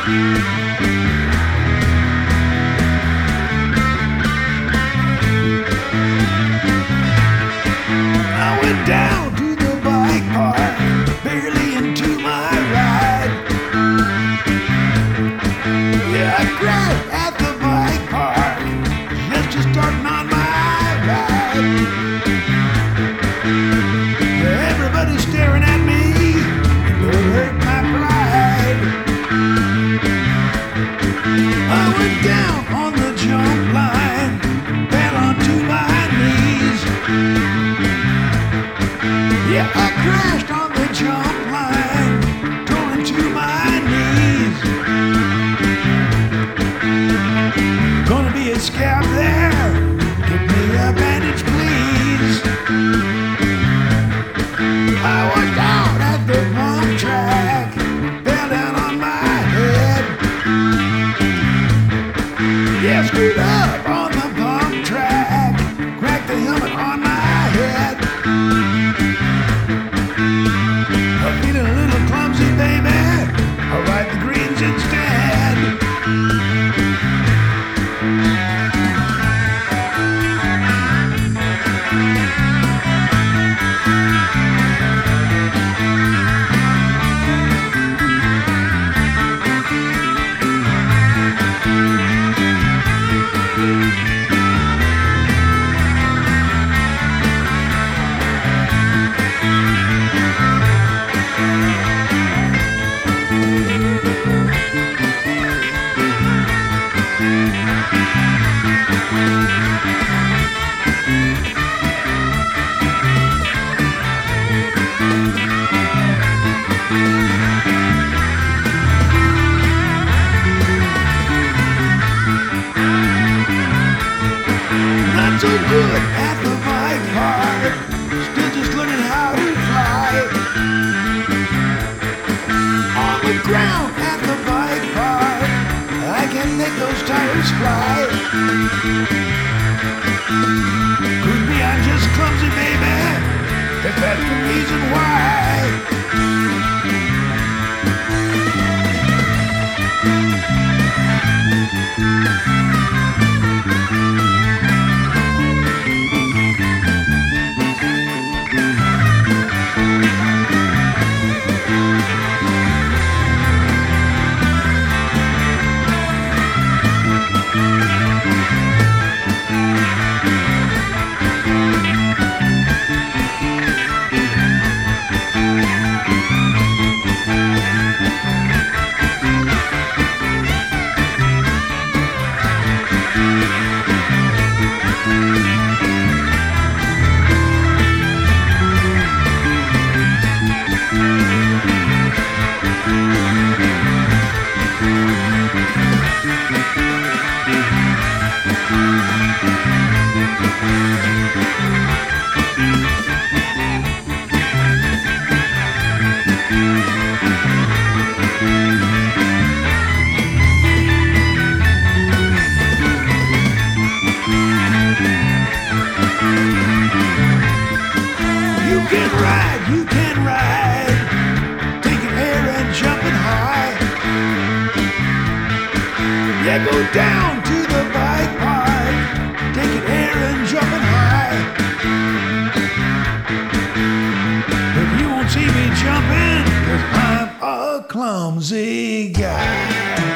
I went down to the bike park, barely into my ride. Yeah, I crashed at the bike park, just starting on my ride. Yeah, everybody's staring at me, it hurt my pride. I went down on the jump line, fell onto my knees. Yeah, I crashed on the jump line, tore into my knees. Gonna be a scab there, give me a bandage please. I was down at the pump track, fell down on my head. Yeah, screwed up on the pump track, cracked the helmet on my head. I'm feeling a little clumsy, baby. I'll ride the greens instead. Not so good at the bike park, still just learning how to fly. On the ground at the bike park, I can make those tires fly. Could be I'm just clumsy, baby, if that's the reason why. You can ride, taking air and jumping high. Yeah, go down to the bike park, taking air and jumping high. But you won't see me jumping, 'cause I'm a clumsy guy.